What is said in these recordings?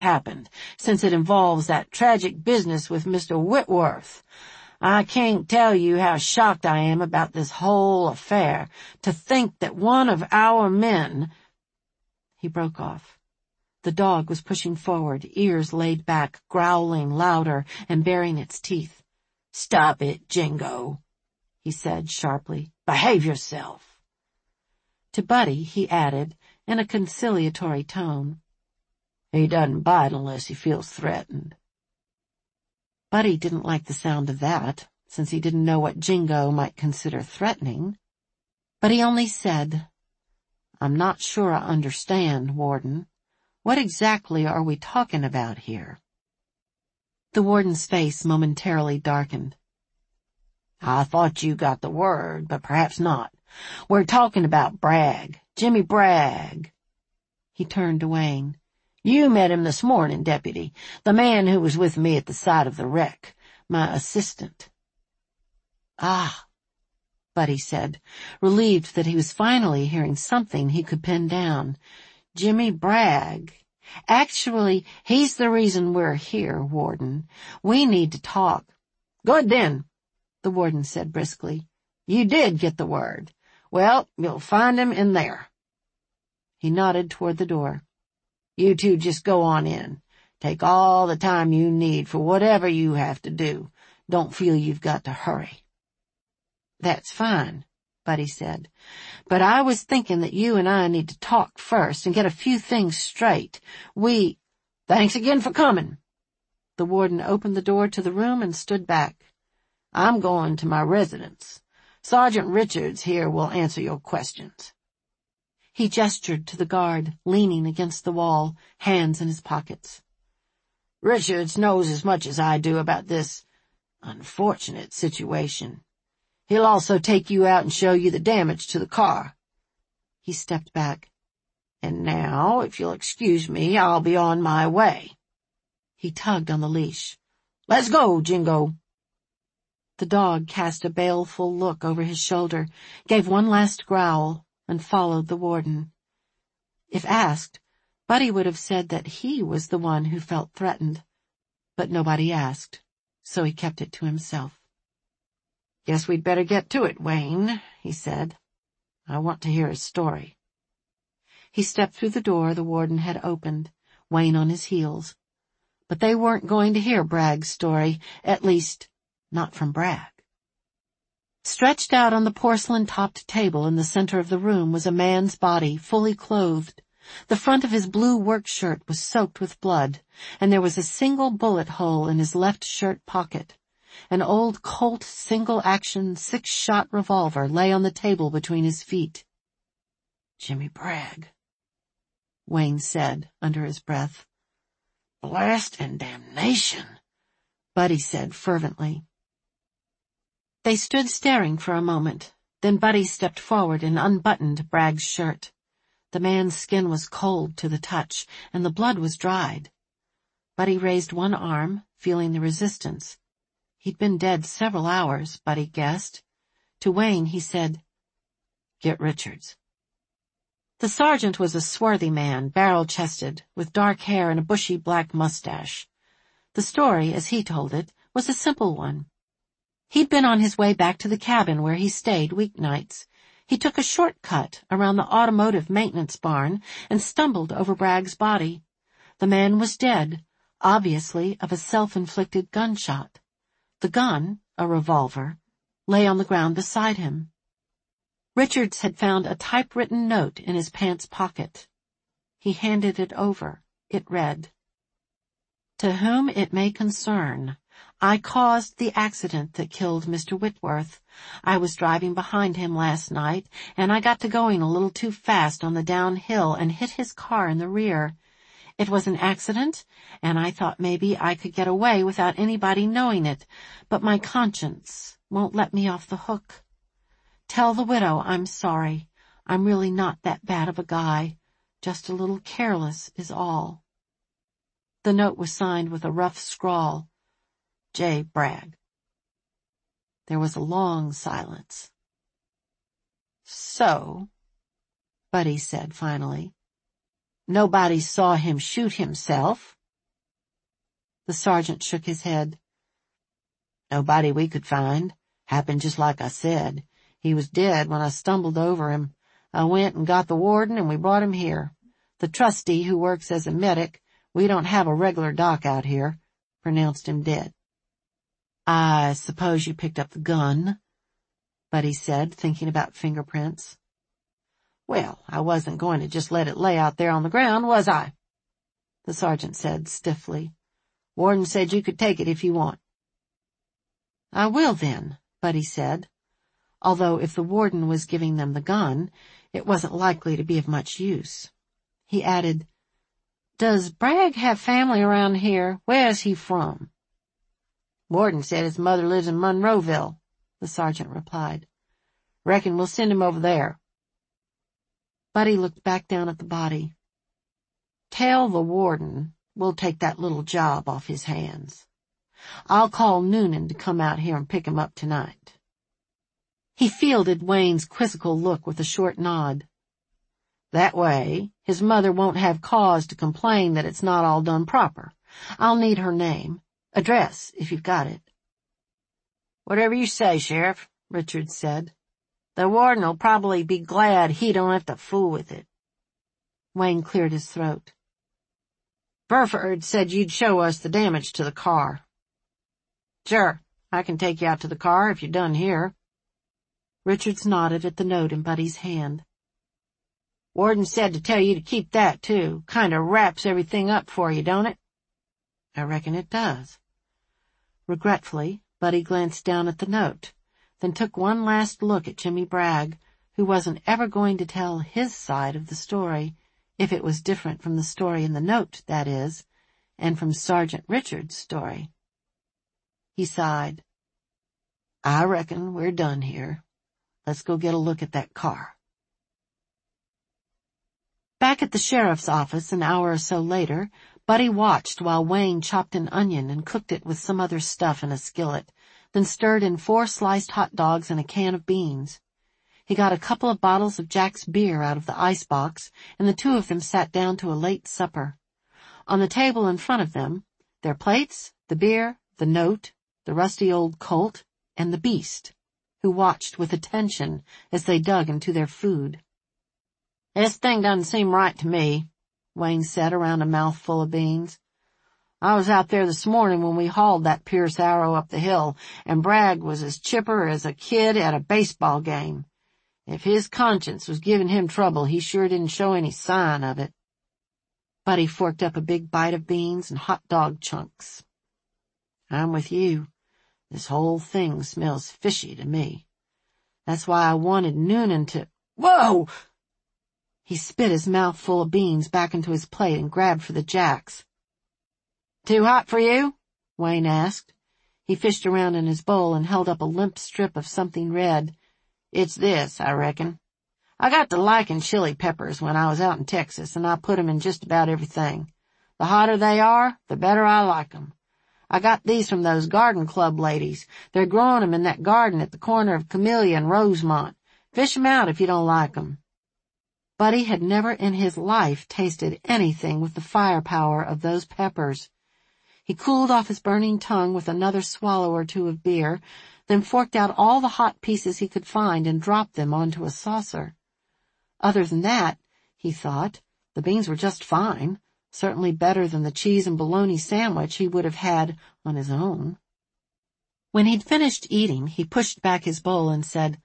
happened, since it involves that tragic business with Mr. Whitworth. I can't tell you how shocked I am about this whole affair. To think that one of our men—" He broke off. The dog was pushing forward, ears laid back, growling louder and baring its teeth. "Stop it, Jingo," he said sharply. "Behave yourself." To Buddy he added, in a conciliatory tone, "He doesn't bite unless he feels threatened." Buddy didn't like the sound of that, since he didn't know what Jingo might consider threatening. But he only said, "I'm not sure I understand, Warden. What exactly are we talking about here?" The warden's face momentarily darkened. "I thought you got the word, but perhaps not. We're talking about Bragg, Jimmy Bragg." He turned to Wayne. "You met him this morning, Deputy, the man who was with me at the site of the wreck, my assistant." "Ah," Buddy said, relieved that he was finally hearing something he could pin down. "Jimmy Bragg. Actually, he's the reason we're here, Warden. We need to talk." "Good then," the warden said briskly. "You did get the word. Well, you'll find him in there." He nodded toward the door. "You two just go on in. Take all the time you need for whatever you have to do. Don't feel you've got to hurry." "That's fine," Buddy said. "But I was thinking that you and I need to talk first and get a few things straight. Thanks again for coming." The warden opened the door to the room and stood back. "I'm going to my residence. Sergeant Richards here will answer your questions." He gestured to the guard, leaning against the wall, hands in his pockets. "Richards knows as much as I do about this unfortunate situation. He'll also take you out and show you the damage to the car." He stepped back. "And now, if you'll excuse me, I'll be on my way." He tugged on the leash. "Let's go, Jingo." The dog cast a baleful look over his shoulder, gave one last growl, and followed the warden. If asked, Buddy would have said that he was the one who felt threatened. But nobody asked, so he kept it to himself. "Guess we'd better get to it, Wayne," he said. "I want to hear his story." He stepped through the door the warden had opened, Wayne on his heels. But they weren't going to hear Bragg's story, at least, not from Bragg. Stretched out on the porcelain-topped table in the center of the room was a man's body, fully clothed. The front of his blue work shirt was soaked with blood, and there was a single bullet hole in his left shirt pocket. An old Colt single-action 6-shot revolver lay on the table between his feet. "Jimmy Bragg," Wayne said under his breath. "Blast and damnation," Buddy said fervently. They stood staring for a moment. Then Buddy stepped forward and unbuttoned Bragg's shirt. The man's skin was cold to the touch, and the blood was dried. Buddy raised one arm, feeling the resistance. He'd been dead several hours, Buddy guessed. To Wayne he said, "Get Richards." The sergeant was a swarthy man, barrel-chested, with dark hair and a bushy black mustache. The story, as he told it, was a simple one. He'd been on his way back to the cabin where he stayed weeknights. He took a shortcut around the automotive maintenance barn and stumbled over Bragg's body. The man was dead, obviously of a self-inflicted gunshot. The gun, a revolver, lay on the ground beside him. Richards had found a typewritten note in his pants pocket. He handed it over. It read, "To whom it may concern, I caused the accident that killed Mr. Whitworth. I was driving behind him last night, and I got to going a little too fast on the downhill and hit his car in the rear. It was an accident, and I thought maybe I could get away without anybody knowing it, but my conscience won't let me off the hook. Tell the widow I'm sorry. I'm really not that bad of a guy. Just a little careless is all." The note was signed with a rough scrawl, J. Bragg. There was a long silence. "So," Buddy said finally, "nobody saw him shoot himself?" The sergeant shook his head. Nobody we could find. Happened just like I said. He was dead when I stumbled over him. I went and got the warden and we brought him here. The trustee who works as a medic, we don't have a regular doc out here, pronounced him dead. I suppose you picked up the gun, Buddy said, thinking about fingerprints. Well, I wasn't going to just let it lay out there on the ground, was I? The sergeant said stiffly. Warden said you could take it if you want. I will then, Buddy said, although if the warden was giving them the gun, it wasn't likely to be of much use. He added, Does Bragg have family around here? Where's he from? Warden said his mother lives in Monroeville, the sergeant replied. Reckon we'll send him over there. Buddy looked back down at the body. Tell the warden we'll take that little job off his hands. I'll call Noonan to come out here and pick him up tonight. He fielded Wayne's quizzical look with a short nod. That way, his mother won't have cause to complain that it's not all done proper. I'll need her name, address, if you've got it. Whatever you say, Sheriff, Richards said. The warden'll probably be glad he don't have to fool with it. Wayne cleared his throat. Burford said you'd show us the damage to the car. Sure, I can take you out to the car if you're done here. Richards nodded at the note in Buddy's hand. Warden said to tell you to keep that, too. Kind of wraps everything up for you, don't it? I reckon it does. Regretfully, Buddy glanced down at the note, then took one last look at Jimmy Bragg, who wasn't ever going to tell his side of the story, if it was different from the story in the note, that is, and from Sergeant Richards' story. He sighed. I reckon we're done here. Let's go get a look at that car. Back at the sheriff's office an hour or so later, Buddy watched while Wayne chopped an onion and cooked it with some other stuff in a skillet, then stirred in 4 sliced hot dogs and a can of beans. He got a couple of bottles of Jack's beer out of the icebox, and the two of them sat down to a late supper. On the table in front of them, their plates, the beer, the note, the rusty old Colt, and the beast, who watched with attention as they dug into their food. This thing doesn't seem right to me, Wayne said around a mouthful of beans. I was out there this morning when we hauled that Pierce Arrow up the hill, and Bragg was as chipper as a kid at a baseball game. If his conscience was giving him trouble, he sure didn't show any sign of it. Buddy forked up a big bite of beans and hot dog chunks. I'm with you. This whole thing smells fishy to me. That's why I wanted Noonan to— Whoa! He spit his mouth full of beans back into his plate and grabbed for the Jacks. Too hot for you? Wayne asked. He fished around in his bowl and held up a limp strip of something red. It's this, I reckon. I got to liking chili peppers when I was out in Texas, and I put 'em in just about everything. The hotter they are, the better I like 'em. I got these from those garden club ladies. They're growing 'em in that garden at the corner of Camellia and Rosemont. Fish 'em out if you don't like 'em. Buddy had never in his life tasted anything with the firepower of those peppers. He cooled off his burning tongue with another swallow or two of beer, then forked out all the hot pieces he could find and dropped them onto a saucer. Other than that, he thought, the beans were just fine, certainly better than the cheese and bologna sandwich he would have had on his own. When he'd finished eating, he pushed back his bowl and said,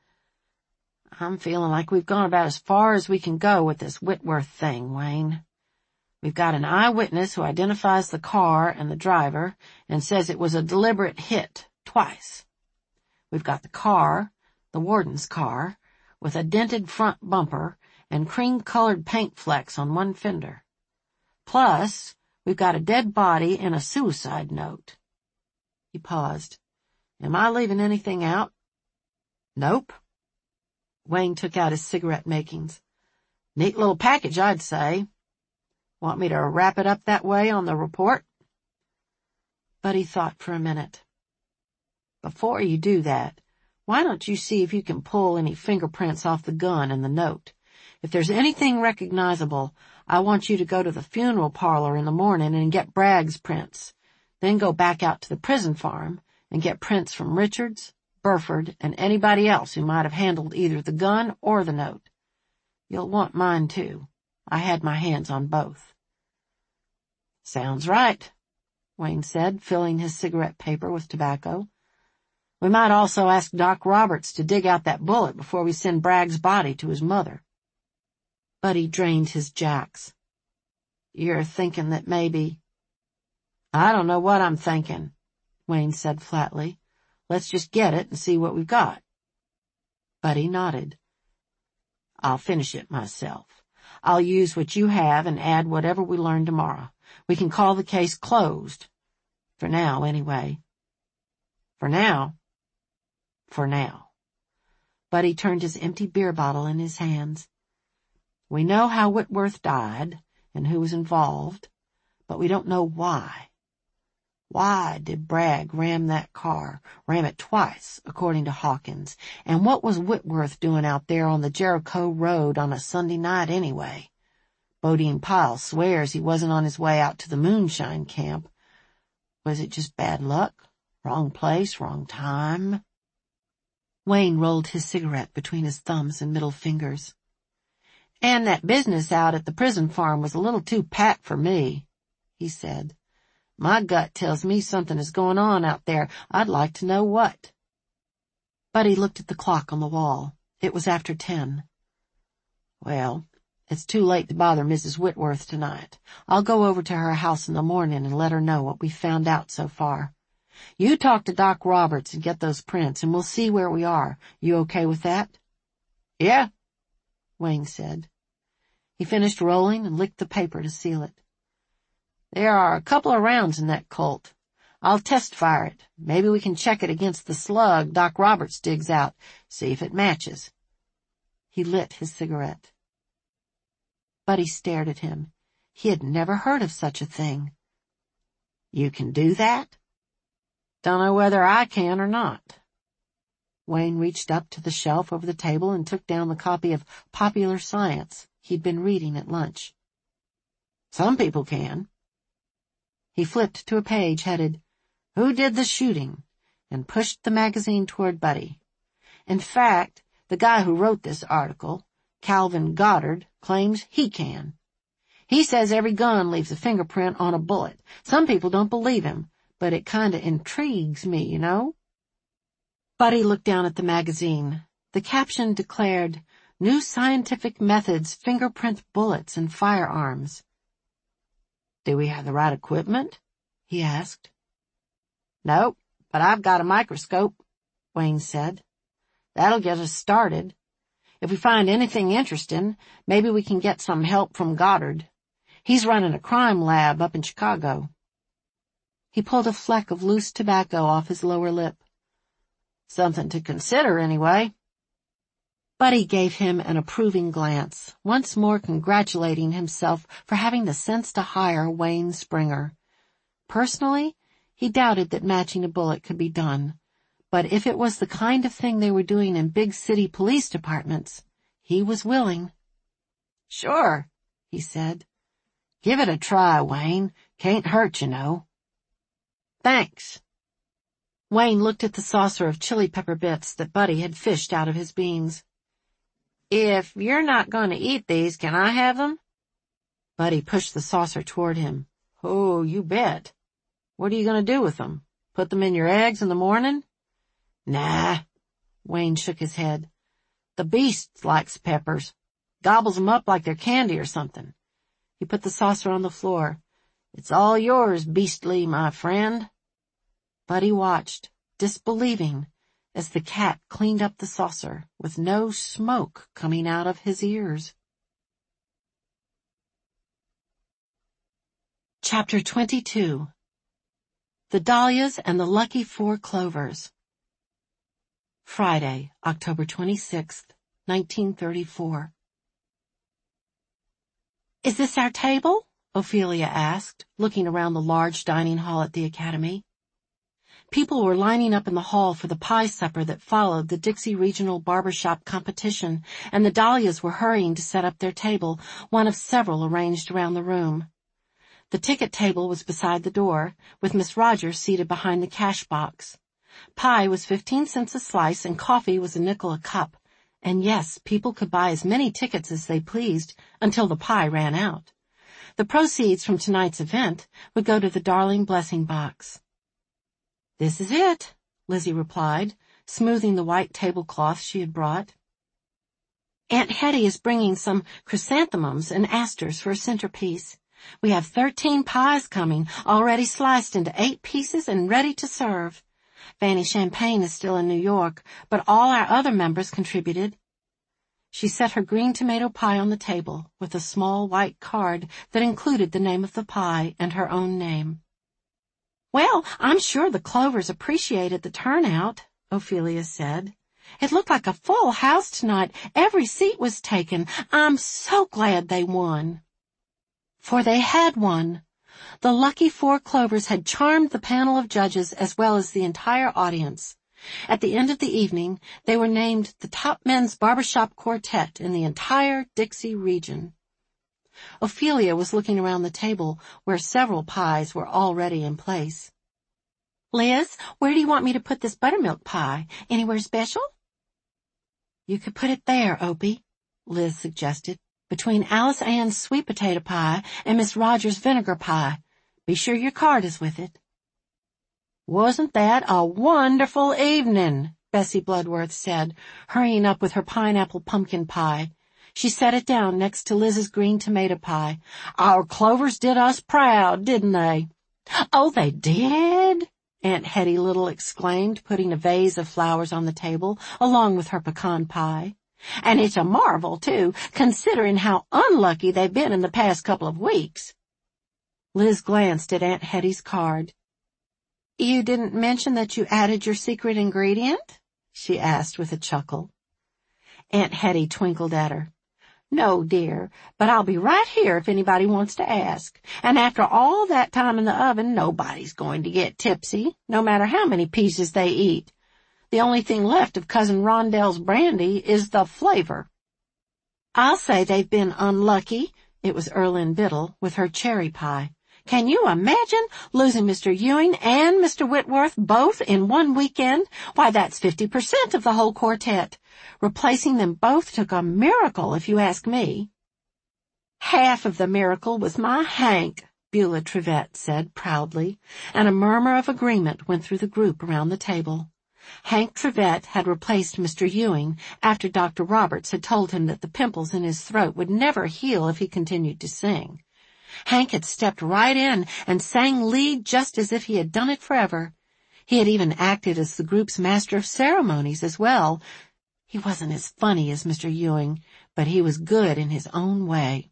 I'm feeling like we've gone about as far as we can go with this Whitworth thing, Wayne. We've got an eyewitness who identifies the car and the driver and says it was a deliberate hit, twice. We've got the car, the warden's car, with a dented front bumper and cream-colored paint flecks on one fender. Plus, we've got a dead body and a suicide note. He paused. Am I leaving anything out? Nope. Wayne took out his cigarette makings. Neat little package, I'd say. Want me to wrap it up that way on the report? Buddy thought for a minute. Before you do that, why don't you see if you can pull any fingerprints off the gun and the note? If there's anything recognizable, I want you to go to the funeral parlor in the morning and get Bragg's prints. then go back out to the prison farm and get prints from Richards, Burford, and anybody else who might have handled either the gun or the note. You'll want mine, too. I had my hands on both. Sounds right, Wayne said, filling his cigarette paper with tobacco. We might also ask Doc Roberts to dig out that bullet before we send Bragg's body to his mother. Buddy drained his jacks. You're thinking that maybe... I don't know what I'm thinking, Wayne said flatly. Let's just get it and see what we've got. Buddy nodded. I'll finish it myself. I'll use what you have and add whatever we learn tomorrow. We can call the case closed. For now, anyway. For now. For now. Buddy turned his empty beer bottle in his hands. We know how Whitworth died and who was involved, but we don't know why. Why did Bragg ram that car, ram it twice, according to Hawkins? And what was Whitworth doing out there on the Jericho Road on a Sunday night anyway? Bodine Pyle swears he wasn't on his way out to the moonshine camp. Was it just bad luck? Wrong place, wrong time? Wayne rolled his cigarette between his thumbs and middle fingers. And that business out at the prison farm was a little too pat for me, he said. My gut tells me something is going on out there. I'd like to know what. Buddy looked at the clock on the wall. It was after 10. Well, it's too late to bother Mrs. Whitworth tonight. I'll go over to her house in the morning and let her know what we've found out so far. You talk to Doc Roberts and get those prints, and we'll see where we are. You okay with that? Yeah, Wayne said. He finished rolling and licked the paper to seal it. There are a couple of rounds in that Colt. I'll test fire it. Maybe we can check it against the slug Doc Roberts digs out, see if it matches. He lit his cigarette. Buddy stared at him. He had never heard of such a thing. You can do that? Don't know whether I can or not. Wayne reached up to the shelf over the table and took down the copy of Popular Science he'd been reading at lunch. Some people can. He flipped to a page headed, Who Did the Shooting? And pushed the magazine toward Buddy. In fact, the guy who wrote this article, Calvin Goddard, claims he can. He says every gun leaves a fingerprint on a bullet. Some people don't believe him, but it kinda intrigues me, you know? Buddy looked down at the magazine. The caption declared, New Scientific Methods Fingerprint Bullets and Firearms. Do we have the right equipment? He asked. Nope, but I've got a microscope, Wayne said. That'll get us started. If we find anything interesting, maybe we can get some help from Goddard. He's running a crime lab up in Chicago. He pulled a fleck of loose tobacco off his lower lip. Something to consider, anyway. Buddy gave him an approving glance, once more congratulating himself for having the sense to hire Wayne Springer. Personally, he doubted that matching a bullet could be done, but if it was the kind of thing they were doing in big city police departments, he was willing. Sure, he said. Give it a try, Wayne. Can't hurt, you know. Thanks. Wayne looked at the saucer of chili pepper bits that Buddy had fished out of his beans. If you're not going to eat these, can I have them? Buddy pushed the saucer toward him. Oh, you bet. What are you going to do with them? Put them in your eggs in the morning? Nah. Wayne shook his head. The beast likes peppers. Gobbles them up like they're candy or something. He put the saucer on the floor. It's all yours, Beastly, my friend. Buddy watched, disbelieving, as the cat cleaned up the saucer with no smoke coming out of his ears. Chapter 22. The Dahlias and the Lucky Four Clovers. Friday, October 26th, 1934. Is this our table? Ophelia asked, looking around the large dining hall at the Academy. People were lining up in the hall for the pie supper that followed the Dixie Regional Barbershop competition, and the Dahlias were hurrying to set up their table, one of several arranged around the room. The ticket table was beside the door, with Miss Rogers seated behind the cash box. Pie was 15 cents a slice and coffee was a nickel a cup. And yes, people could buy as many tickets as they pleased until the pie ran out. The proceeds from tonight's event would go to the Darling Blessing Box. "This is it," Lizzie replied, smoothing the white tablecloth she had brought. "Aunt Hetty is bringing some chrysanthemums and asters for a centerpiece. We have 13 pies coming, already sliced into 8 pieces and ready to serve. Fanny Champagne is still in New York, but all our other members contributed." She set her green tomato pie on the table with a small white card that included the name of the pie and her own name. "Well, I'm sure the Clovers appreciated the turnout," Ophelia said. "It looked like a full house tonight. Every seat was taken. I'm so glad they won." For they had won. The lucky 4 Clovers had charmed the panel of judges as well as the entire audience. At the end of the evening, they were named the top men's barbershop quartet in the entire Dixie region. Ophelia was looking around the table where several pies were already in place. "Liz, where do you want me to put this buttermilk pie? Anywhere special?" "You could put it there, Opie," Liz suggested, "between Alice Ann's sweet potato pie and Miss Rogers' vinegar pie. Be sure your card is with it." "Wasn't that a wonderful evening?" Bessie Bloodworth said, hurrying up with her pineapple pumpkin pie. She set it down next to Liz's green tomato pie. "Our Clovers did us proud, didn't they?" "Oh, they did?" Aunt Hetty Little exclaimed, putting a vase of flowers on the table, along with her pecan pie. "And it's a marvel, too, considering how unlucky they've been in the past couple of weeks." Liz glanced at Aunt Hetty's card. "You didn't mention that you added your secret ingredient?" she asked with a chuckle. Aunt Hetty twinkled at her. "No, dear, but I'll be right here if anybody wants to ask. And after all that time in the oven, nobody's going to get tipsy, no matter how many pieces they eat. The only thing left of Cousin Rondell's brandy is the flavor." "I'll say they've been unlucky." It was Erlyn Biddle with her cherry pie. "Can you imagine losing Mr. Ewing and Mr. Whitworth both in one weekend? Why, that's 50% of the whole quartet. Replacing them both took a miracle, if you ask me." "Half of the miracle was my Hank," Beulah Trivette said proudly, and a murmur of agreement went through the group around the table. Hank Trivette had replaced Mr. Ewing after Dr. Roberts had told him that the pimples in his throat would never heal if he continued to sing. Hank had stepped right in and sang lead just as if he had done it forever. He had even acted as the group's master of ceremonies as well. He wasn't as funny as Mr. Ewing, but he was good in his own way.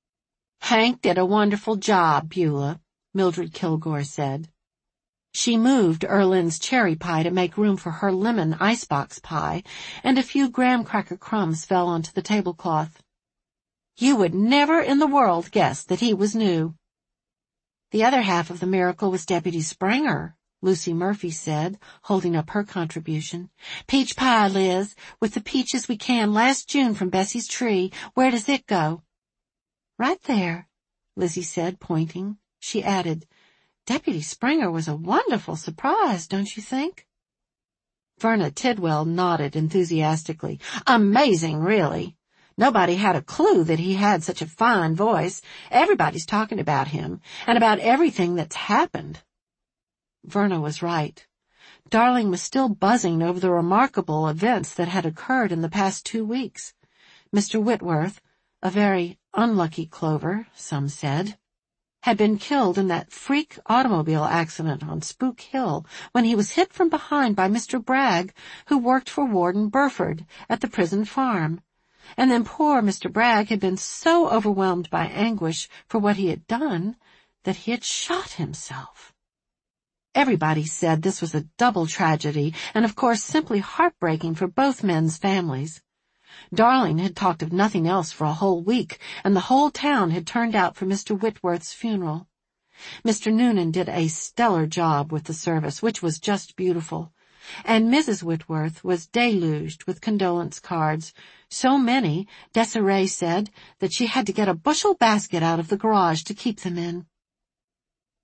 "Hank did a wonderful job, Beulah," Mildred Kilgore said. She moved Erlyn's cherry pie to make room for her lemon icebox pie, and a few graham cracker crumbs fell onto the tablecloth. "You would never in the world guess that he was new." "The other half of the miracle was Deputy Springer," Lucy Murphy said, holding up her contribution. "Peach pie, Liz, with the peaches we canned last June from Bessie's tree. Where does it go?" "Right there," Lizzie said, pointing. She added, "Deputy Springer was a wonderful surprise, don't you think?" Verna Tidwell nodded enthusiastically. "Amazing, really. Nobody had a clue that he had such a fine voice. Everybody's talking about him, and about everything that's happened." Verna was right. Darling was still buzzing over the remarkable events that had occurred in the past 2 weeks. Mr. Whitworth, a very unlucky Clover, some said, had been killed in that freak automobile accident on Spook Hill when he was hit from behind by Mr. Bragg, who worked for Warden Burford at the prison farm. And then poor Mr. Bragg had been so overwhelmed by anguish for what he had done that he had shot himself. Everybody said this was a double tragedy, and of course simply heartbreaking for both men's families. Darling had talked of nothing else for a whole week, and the whole town had turned out for Mr. Whitworth's funeral. Mr. Noonan did a stellar job with the service, which was just beautiful, and Mrs. Whitworth was deluged with condolence cards, so many, Desiree said, that she had to get a bushel basket out of the garage to keep them in.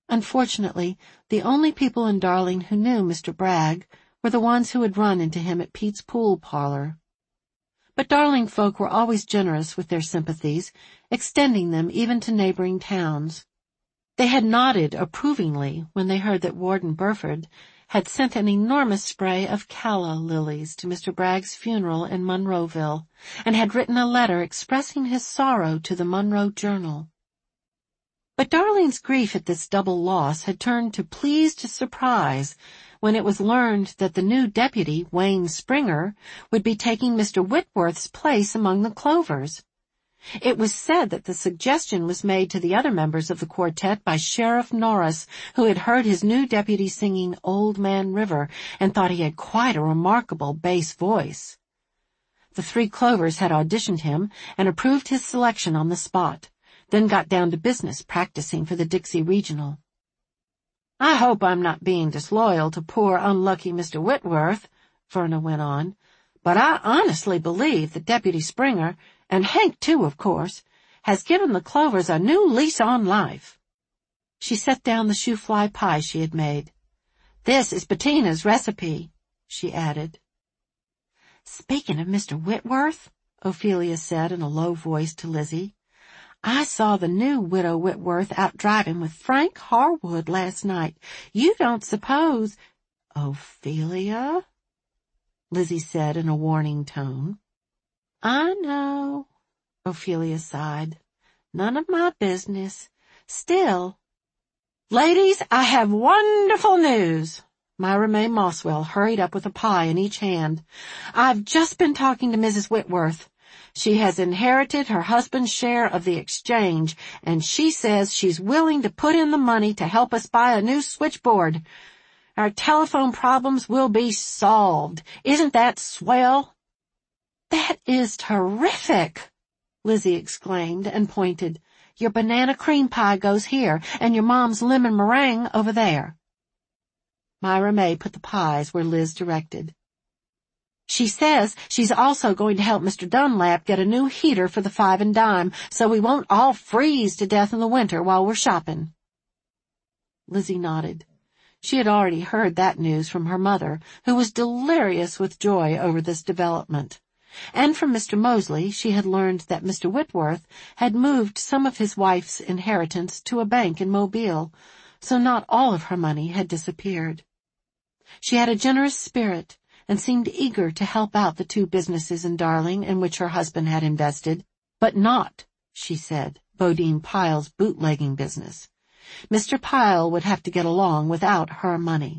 Unfortunately, the only people in Darling who knew Mr. Bragg were the ones who had run into him at Pete's pool parlor. But Darling folk were always generous with their sympathies, extending them even to neighboring towns. They had nodded approvingly when they heard that Warden Burford had sent an enormous spray of calla lilies to Mr. Bragg's funeral in Monroeville, and had written a letter expressing his sorrow to the Monroe Journal. But Darling's grief at this double loss had turned to pleased surprise when it was learned that the new deputy, Wayne Springer, would be taking Mr. Whitworth's place among the Clovers. It was said that the suggestion was made to the other members of the quartet by Sheriff Norris, who had heard his new deputy singing Old Man River and thought he had quite a remarkable bass voice. The three Clovers had auditioned him and approved his selection on the spot, then got down to business practicing for the Dixie Regional. "I hope I'm not being disloyal to poor unlucky Mr. Whitworth," Verna went on, "but I honestly believe that Deputy Springer, and Hank too, of course, has given the Clovers a new lease on life." She set down the shoe-fly pie she had made. "This is Bettina's recipe," she added. "Speaking of Mr. Whitworth," Ophelia said in a low voice to Lizzie, "I saw the new Widow Whitworth out driving with Frank Harwood last night. You don't suppose—" "Ophelia?" Lizzie said in a warning tone. "I know," Ophelia sighed. "None of my business. Still—" "Ladies, I have wonderful news." Myra May Mosswell hurried up with a pie in each hand. "I've just been talking to Mrs. Whitworth. She has inherited her husband's share of the exchange, and she says she's willing to put in the money to help us buy a new switchboard. Our telephone problems will be solved. Isn't that swell?" "That is terrific!" Lizzie exclaimed and pointed. "Your banana cream pie goes here, and your mom's lemon meringue over there." Myra May put the pies where Liz directed. "She says she's also going to help Mr. Dunlap get a new heater for the 5 and dime, so we won't all freeze to death in the winter while we're shopping." Lizzie nodded. She had already heard that news from her mother, who was delirious with joy over this development. And from Mr. Mosley she had learned that Mr. Whitworth had moved some of his wife's inheritance to a bank in Mobile, so not all of her money had disappeared. She had a generous spirit and seemed eager to help out the 2 businesses in Darling in which her husband had invested, but not, she said, Bodine Pyle's bootlegging business. Mr. Pyle would have to get along without her money.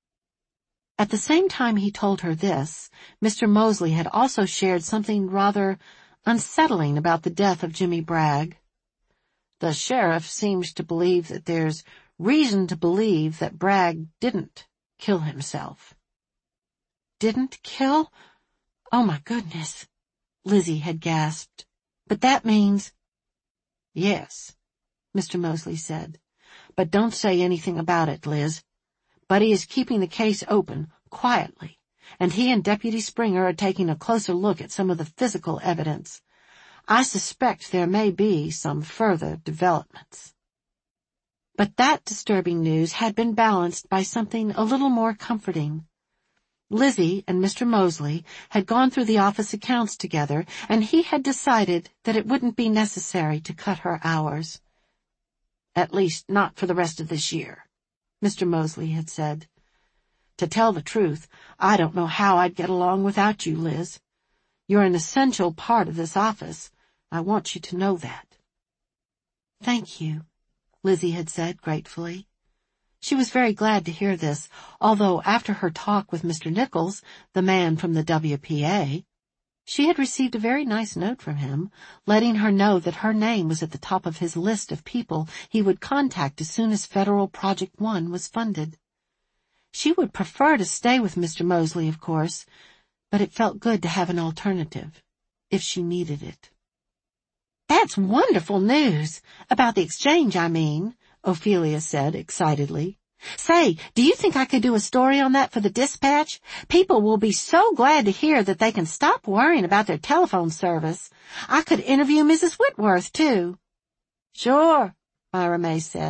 At the same time he told her this, Mr. Mosley had also shared something rather unsettling about the death of Jimmy Bragg. "The sheriff seems to believe that there's reason to believe that Bragg didn't kill himself." "Didn't kill? Oh, my goodness," Lizzie had gasped. "But that means—" "Yes," Mr. Mosley said. "But don't say anything about it, Liz. Buddy is keeping the case open, quietly, and he and Deputy Springer are taking a closer look at some of the physical evidence. I suspect there may be some further developments." But that disturbing news had been balanced by something a little more comforting. Lizzie and Mr. Mosley had gone through the office accounts together, and he had decided that it wouldn't be necessary to cut her hours. "At least not for the rest of this year," Mr. Mosley had said. "To tell the truth, I don't know how I'd get along without you, Liz. You're an essential part of this office. I want you to know that." "Thank you," Lizzie had said gratefully. She was very glad to hear this, although after her talk with Mr. Nichols, the man from the WPA, she had received a very nice note from him, letting her know that her name was at the top of his list of people he would contact as soon as Federal Project 1 was funded. She would prefer to stay with Mr. Mosley, of course, but it felt good to have an alternative, if she needed it. "That's wonderful news. About the exchange, I mean," Ophelia said excitedly. "Say, do you think I could do a story on that for the Dispatch? People will be so glad to hear that they can stop worrying about their telephone service. I could interview Mrs. Whitworth, too." "Sure," Myra May said.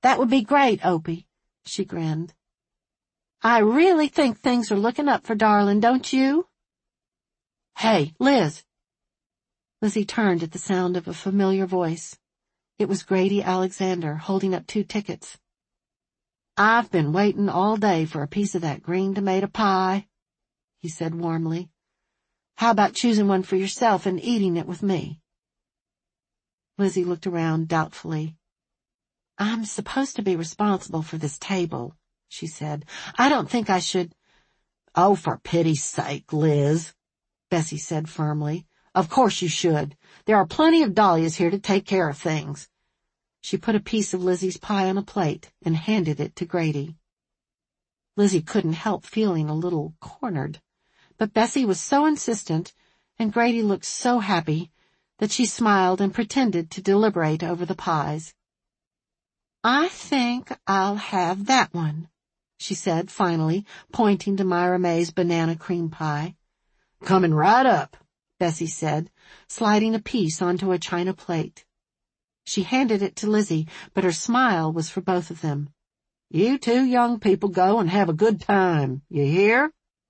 That would be great, Opie, she grinned. I really think things are looking up for Darlin', don't you? Hey, Liz. Lizzie turned at the sound of a familiar voice. It was Grady Alexander, holding up 2 tickets. I've been waiting all day for a piece of that green tomato pie, he said warmly. How about choosing one for yourself and eating it with me? Lizzie looked around doubtfully. I'm supposed to be responsible for this table, she said. I don't think I should. Oh, for pity's sake, Liz, Bessie said firmly. Of course you should. There are plenty of Dahlias here to take care of things. She put a piece of Lizzie's pie on a plate and handed it to Grady. Lizzie couldn't help feeling a little cornered, but Bessie was so insistent, and Grady looked so happy, that she smiled and pretended to deliberate over the pies. I think I'll have that one, she said finally, pointing to Myra May's banana cream pie. Coming right up, Bessie said, sliding a piece onto a china plate. She handed it to Lizzie, but her smile was for both of them. You 2 young people go and have a good time, you hear?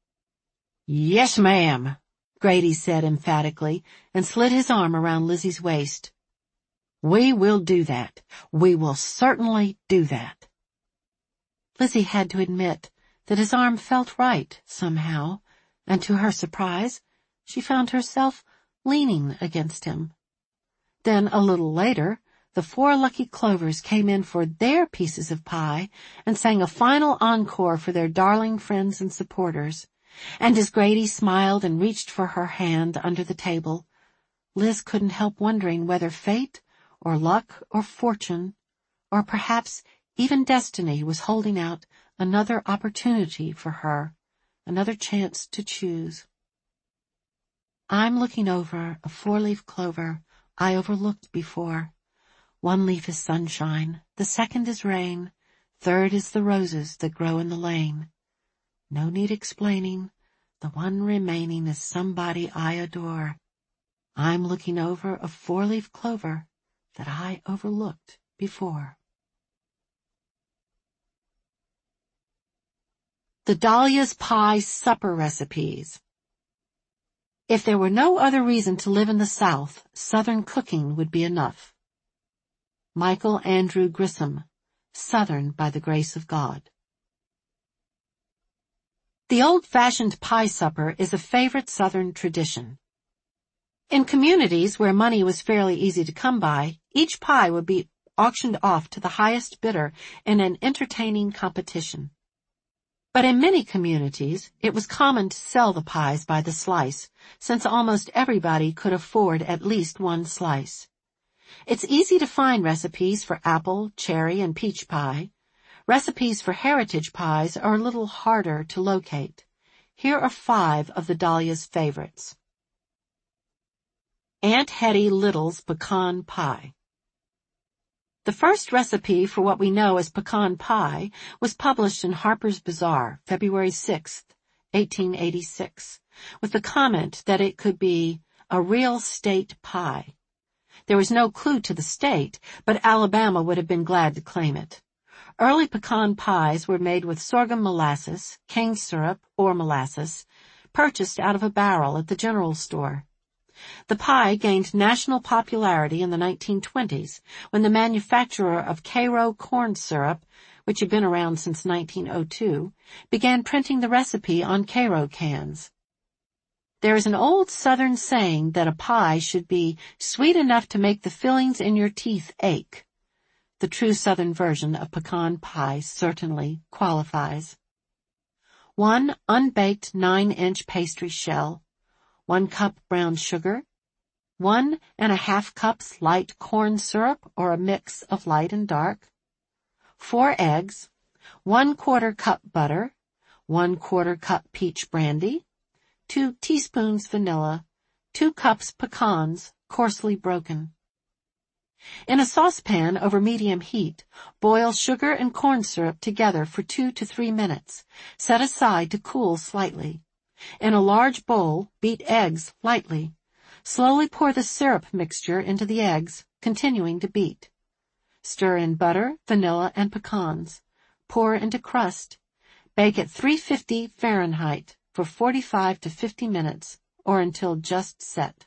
Yes, ma'am, Grady said emphatically, and slid his arm around Lizzie's waist. We will do that. We will certainly do that. Lizzie had to admit that his arm felt right, somehow, and to her surprise, she found herself leaning against him. Then, a little later, the 4 lucky Clovers came in for their pieces of pie and sang a final encore for their darling friends and supporters. And as Grady smiled and reached for her hand under the table, Liz couldn't help wondering whether fate or luck or fortune, or perhaps even destiny was holding out another opportunity for her, another chance to choose. I'm looking over a 4-leaf clover I overlooked before. 1 leaf is sunshine, the 2nd is rain, 3rd is the roses that grow in the lane. No need explaining, the one remaining is somebody I adore. I'm looking over a 4-leaf clover that I overlooked before. The Dahlia's Pie Supper Recipes. If there were no other reason to live in the South, Southern cooking would be enough. Michael Andrew Grissom, Southern by the Grace of God. The old-fashioned pie supper is a favorite Southern tradition. In communities where money was fairly easy to come by, each pie would be auctioned off to the highest bidder in an entertaining competition. But in many communities, it was common to sell the pies by the slice, since almost everybody could afford at least 1 slice. It's easy to find recipes for apple, cherry, and peach pie. Recipes for heritage pies are a little harder to locate. Here are 5 of the Dahlia's favorites. Aunt Hetty Little's Pecan Pie. The first recipe for what we know as pecan pie was published in Harper's Bazaar, February 6, 1886, with the comment that it could be a real state pie. There was no clue to the state, but Alabama would have been glad to claim it. Early pecan pies were made with sorghum molasses, cane syrup, or molasses, purchased out of a barrel at the general store. The pie gained national popularity in the 1920s when the manufacturer of Cairo corn syrup, which had been around since 1902, began printing the recipe on Cairo cans. There is an old Southern saying that a pie should be sweet enough to make the fillings in your teeth ache. The true Southern version of pecan pie certainly qualifies. 1 unbaked 9-inch pastry shell, 1 cup brown sugar, 1½ cups light corn syrup or a mix of light and dark, 4 eggs, 1/4 cup butter, 1/4 cup peach brandy, 2 teaspoons vanilla, 2 cups pecans, coarsely broken. In a saucepan over medium heat, boil sugar and corn syrup together for 2 to 3 minutes. Set aside to cool slightly. In a large bowl, beat eggs lightly. Slowly pour the syrup mixture into the eggs, continuing to beat. Stir in butter, vanilla, and pecans. Pour into crust. Bake at 350 Fahrenheit for 45 to 50 minutes, or until just set.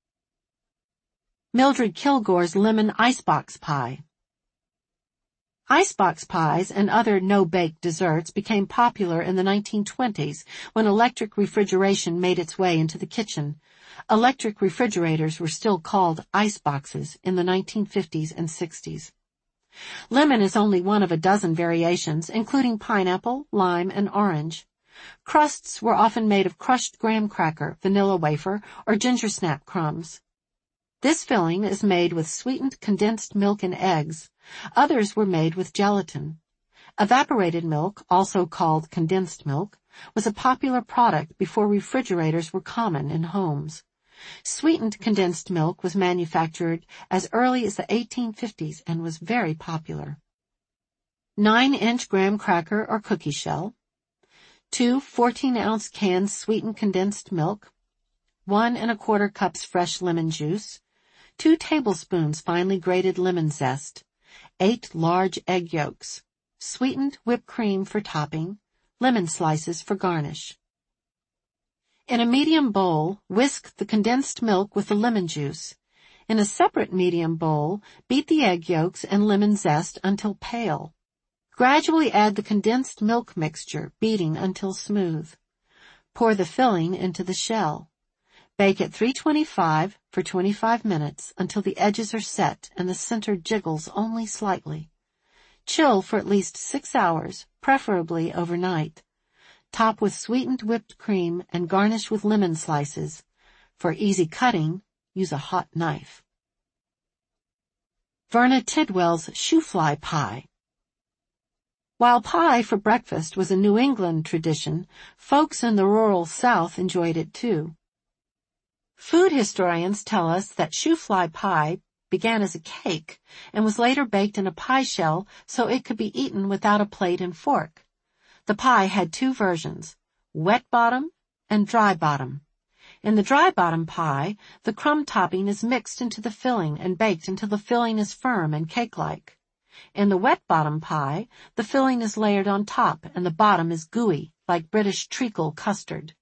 Mildred Kilgore's Lemon Icebox Pie. Icebox pies and other no-bake desserts became popular in the 1920s when electric refrigeration made its way into the kitchen. Electric refrigerators were still called iceboxes in the 1950s and 60s. Lemon is only one of a dozen variations, including pineapple, lime, and orange. Crusts were often made of crushed graham cracker, vanilla wafer, or ginger snap crumbs. This filling is made with sweetened condensed milk and eggs. Others were made with gelatin. Evaporated milk, also called condensed milk, was a popular product before refrigerators were common in homes. Sweetened condensed milk was manufactured as early as the 1850s and was very popular. 9-inch graham cracker or cookie shell, 2 14-ounce cans sweetened condensed milk, 1 1/4 cups fresh lemon juice, 2 tablespoons finely grated lemon zest, 8 large egg yolks, sweetened whipped cream for topping, lemon slices for garnish. In a medium bowl, whisk the condensed milk with the lemon juice. In a separate medium bowl, beat the egg yolks and lemon zest until pale. Gradually add the condensed milk mixture, beating until smooth. Pour the filling into the shell. Bake at 325 for 25 minutes until the edges are set and the center jiggles only slightly. Chill for at least 6 hours, preferably overnight. Top with sweetened whipped cream and garnish with lemon slices. For easy cutting, use a hot knife. Verna Tidwell's Shoe Fly Pie. While pie for breakfast was a New England tradition, folks in the rural South enjoyed it too. Food historians tell us that shoe fly pie began as a cake and was later baked in a pie shell so it could be eaten without a plate and fork. The pie had 2 versions, wet bottom and dry bottom. In the dry bottom pie, the crumb topping is mixed into the filling and baked until the filling is firm and cake-like. In the wet bottom pie, the filling is layered on top and the bottom is gooey, like British treacle custard.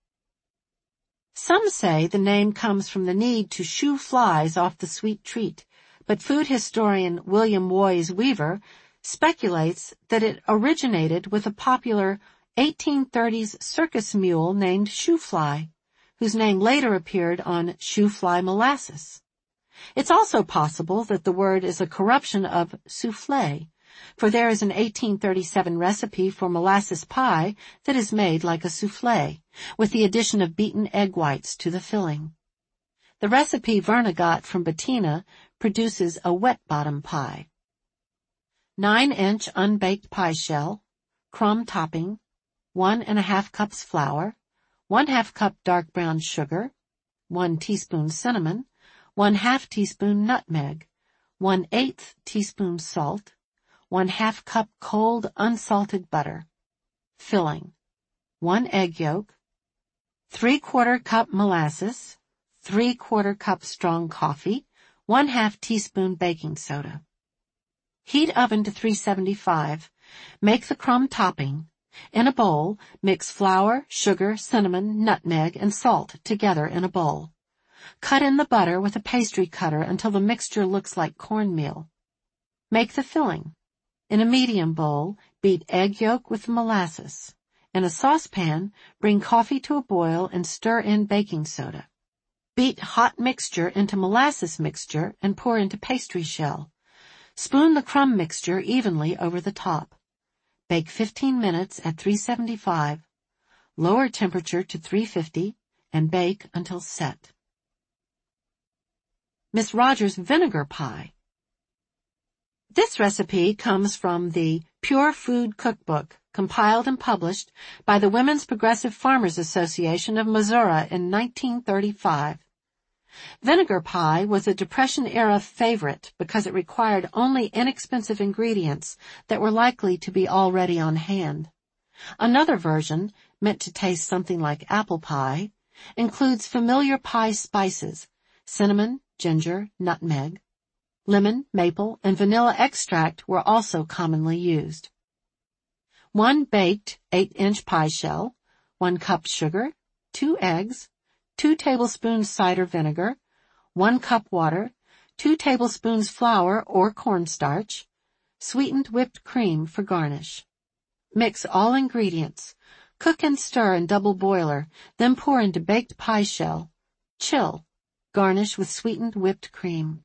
Some say the name comes from the need to shoo flies off the sweet treat, but food historian William Woys Weaver speculates that it originated with a popular 1830s circus mule named Shoe Fly, whose name later appeared on shoe fly molasses. It's also possible that the word is a corruption of soufflé, for there is an 1837 recipe for molasses pie that is made like a soufflé, with the addition of beaten egg whites to the filling. The recipe Verna got from Bettina produces a wet bottom pie. 9-inch unbaked pie shell, crumb topping, 1 1/2 cups flour, 1/2 cup dark brown sugar, 1 teaspoon cinnamon, 1/2 teaspoon nutmeg, 1/8 teaspoon salt, 1/2 cup cold unsalted butter. Filling: 1 egg yolk, 3/4 cup molasses, 3/4 cup strong coffee, 1/2 teaspoon baking soda. Heat oven to 375. Make the crumb topping. In a bowl, mix flour, sugar, cinnamon, nutmeg, and salt together in a bowl. Cut in the butter with a pastry cutter until the mixture looks like cornmeal. Make the filling. In a medium bowl, beat egg yolk with molasses. In a saucepan, bring coffee to a boil and stir in baking soda. Beat hot mixture into molasses mixture and pour into pastry shell. Spoon the crumb mixture evenly over the top. Bake 15 minutes at 375. Lower temperature to 350 and bake until set. Miss Rogers' Vinegar Pie. This recipe comes from the Pure Food Cookbook, compiled and published by the Women's Progressive Farmers Association of Missouri in 1935. Vinegar pie was a Depression-era favorite because it required only inexpensive ingredients that were likely to be already on hand. Another version, meant to taste something like apple pie, includes familiar pie spices, cinnamon, ginger, nutmeg. lemon, maple, and vanilla extract were also commonly used. 1 baked 8-inch pie shell, 1 cup sugar, 2 eggs, 2 tablespoons cider vinegar, 1 cup water, 2 tablespoons flour or cornstarch, sweetened whipped cream for garnish. Mix all ingredients. Cook and stir in double boiler, then pour into baked pie shell. Chill. Garnish with sweetened whipped cream.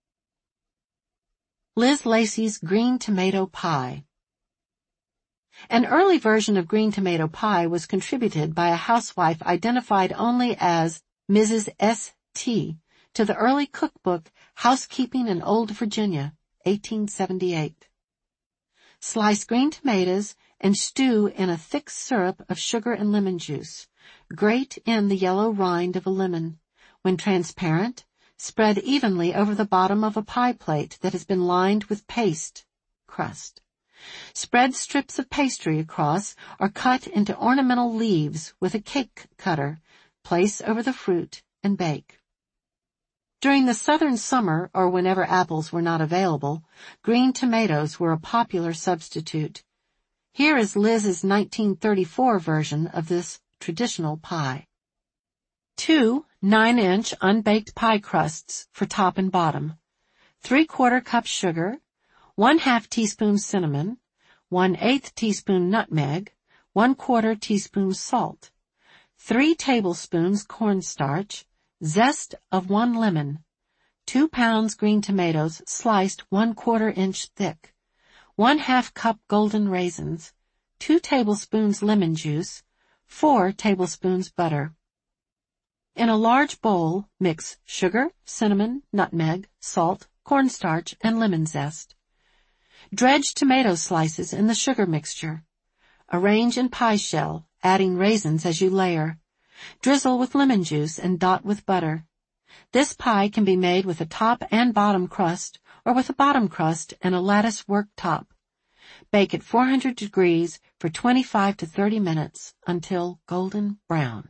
Liz Lacey's Green Tomato Pie. An early version of green tomato pie was contributed by a housewife identified only as Mrs. S.T. to the early cookbook Housekeeping in Old Virginia, 1878. Slice green tomatoes and stew in a thick syrup of sugar and lemon juice. Grate in the yellow rind of a lemon. When transparent, spread evenly over the bottom of a pie plate that has been lined with paste crust. Spread strips of pastry across or cut into ornamental leaves with a cake cutter. Place over the fruit and bake. During the southern summer, or whenever apples were not available, green tomatoes were a popular substitute. Here is Liz's 1934 version of this traditional pie. 2 9-inch unbaked pie crusts for top and bottom, 3/4 cup sugar, 1/2 teaspoon cinnamon, 1/8 teaspoon nutmeg, 1/4 teaspoon salt, 3 tablespoons cornstarch, zest of 1 lemon, 2 pounds green tomatoes sliced 1/4 inch thick, 1/2 cup golden raisins, 2 tablespoons lemon juice, 4 tablespoons butter. In a large bowl, mix sugar, cinnamon, nutmeg, salt, cornstarch, and lemon zest. Dredge tomato slices in the sugar mixture. Arrange in pie shell, adding raisins as you layer. Drizzle with lemon juice and dot with butter. This pie can be made with a top and bottom crust, or with a bottom crust and a lattice work top. Bake at 400 degrees for 25 to 30 minutes until golden brown.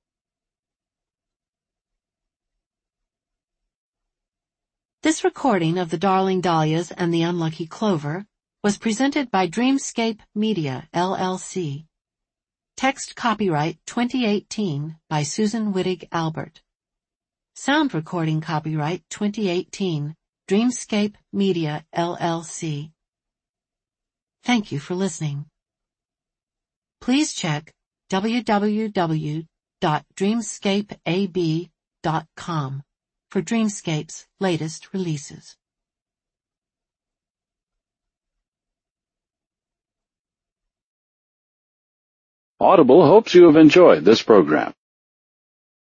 This recording of The Darling Dahlias and the Unlucky Clover was presented by Dreamscape Media, LLC. Text copyright 2018 by Susan Wittig Albert. Sound recording copyright 2018, Dreamscape Media, LLC. Thank you for listening. Please check www.dreamscapeab.com for Dreamscape's latest releases. Audible hopes you have enjoyed this program.